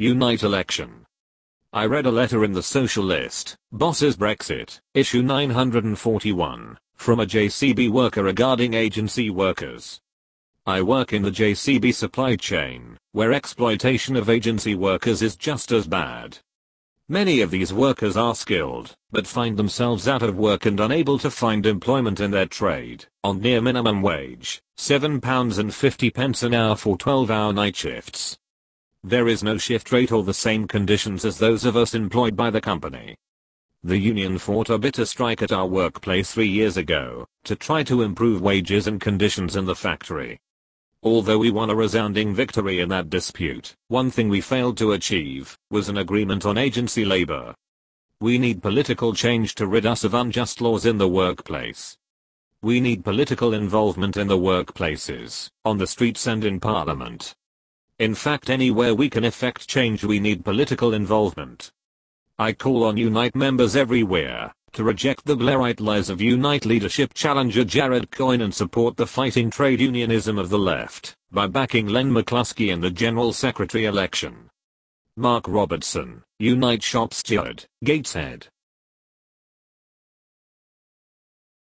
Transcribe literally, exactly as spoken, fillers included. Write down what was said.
Unite election. I read a letter in the Socialist, Bosses Brexit, issue nine hundred forty-one, from a J C B worker regarding agency workers. I work in the J C B supply chain, where exploitation of agency workers is just as bad. Many of these workers are skilled, but find themselves out of work and unable to find employment in their trade, on near minimum wage, seven pounds fifty an hour for twelve hour night shifts. There is no shift rate or the same conditions as those of us employed by the company. The union fought a bitter strike at our workplace three years ago, to try to improve wages and conditions in the factory. Although we won a resounding victory in that dispute, one thing we failed to achieve was an agreement on agency labor. We need political change to rid us of unjust laws in the workplace. We need political involvement in the workplaces, on the streets and in parliament. In fact, anywhere we can effect change, we need political involvement. I call on Unite members everywhere to reject the Blairite lies of Unite leadership challenger Jared Coyne and support the fighting trade unionism of the left by backing Len McCluskey in the General Secretary election. Mark Robertson, Unite shop steward, Gateshead.